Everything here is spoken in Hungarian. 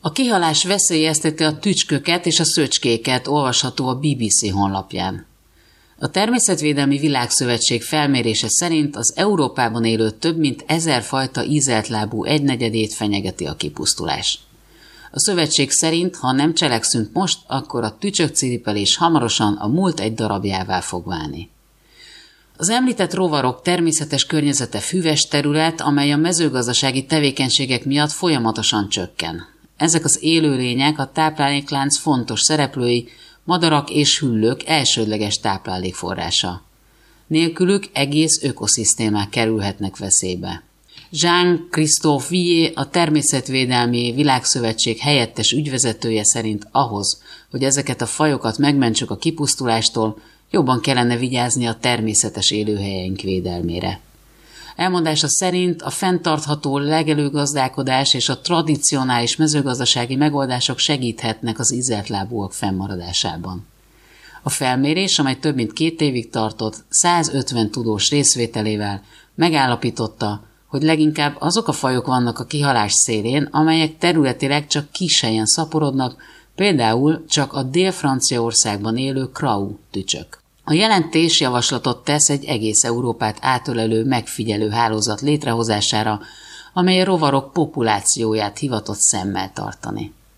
A kihalás veszélyezteti a tücsköket és a szöcskéket, olvasható a BBC honlapján. A Természetvédelmi Világszövetség felmérése szerint az Európában élő több mint 1000 fajta ízeltlábú egynegyedét fenyegeti a kipusztulás. A szövetség szerint, ha nem cselekszünk most, akkor a tücsökciripelés hamarosan a múlt egy darabjává fog válni. Az említett rovarok természetes környezete füves terület, amely a mezőgazdasági tevékenységek miatt folyamatosan csökken. Ezek az élőlények a tápláléklánc fontos szereplői, madarak és hüllők elsődleges táplálékforrása. Nélkülük egész ökoszisztémák kerülhetnek veszélybe. Jean-Christophe Villiers, a Természetvédelmi Világszövetség helyettes ügyvezetője szerint ahhoz, hogy ezeket a fajokat megmentsük a kipusztulástól, jobban kellene vigyázni a természetes élőhelyeink védelmére. Elmondása szerint a fenntartható legelőgazdálkodás és a tradicionális mezőgazdasági megoldások segíthetnek az ízeltlábúak fennmaradásában. A felmérés, amely több mint 2 évig tartott, 150 tudós részvételével megállapította, hogy leginkább azok a fajok vannak a kihalás szélén, amelyek területileg csak kis helyen szaporodnak, például csak a Dél-Franciaországban élő krau tücsök. A jelentés javaslatot tesz egy egész Európát átölelő megfigyelő hálózat létrehozására, amely a rovarok populációját hivatott szemmel tartani.